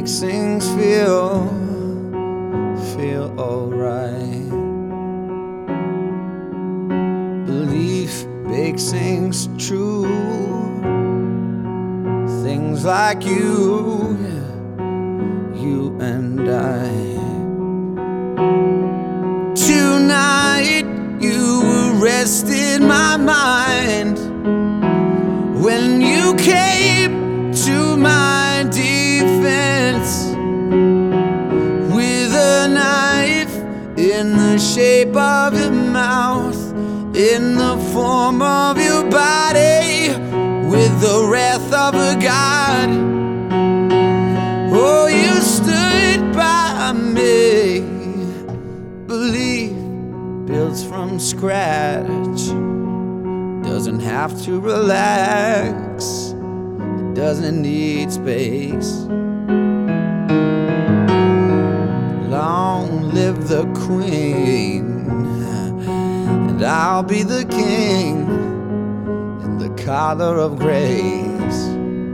makes things feel alright. Belief makes things true. Things like you and I. Tonight you arrested my mind when you came to my defense with a knife in the shape of your mouth, in the form of your body, with the wrath of a god. Oh, you stood by me. Belief builds from scratch, doesn't have to relax, it doesn't need space. Long live the queen, and I'll be the king in the collar of grace.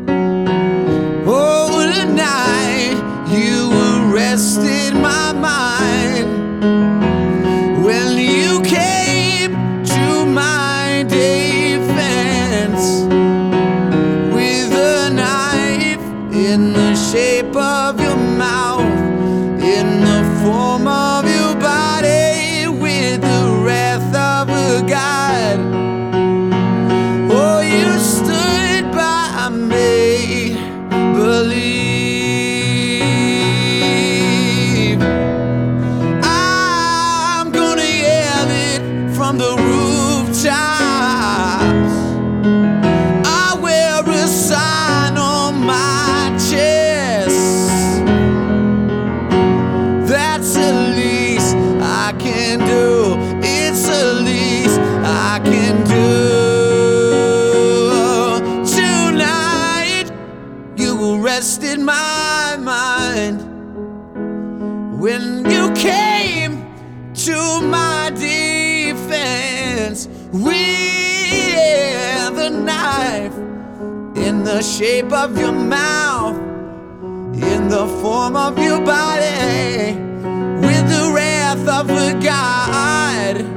Oh, tonight you arrested my mind when you came to my defense with a knife in the shape of your mouth, in the form of your body, with the wrath of a god. Oh, you stood by me. Believe. I'm gonna yell it from the rooftops. I wear a sign on my chest. That's the least I can do. It's the least I can do. Tonight you arrested my mind when you came to my defense with a knife in the shape of your mouth, in the form of your body, with the wrath of a god.